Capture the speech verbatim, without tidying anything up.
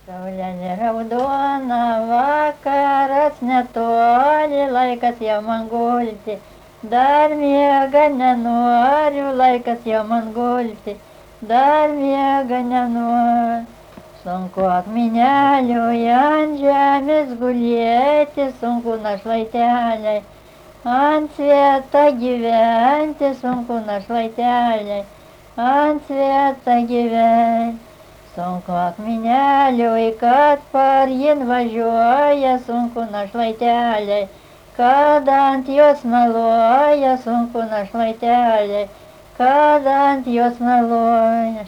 Saulelė raudona, vakaras netoli, laikas jau man gulti, dar miega nenoriu, laikas jau man gulti, dar miega nenoriu. Sunku akmeneliui ant žemės gulėti, sunku našlaiteliai, ant sveta gyventi, sunku našlaiteliai, ant sveta gyventi. Sunku akmeneliui, kad parjin važiuoja, sunku našlaiteliai, kad ant jos meluoja, sunku našlaiteliai, kad ant jos meluoja.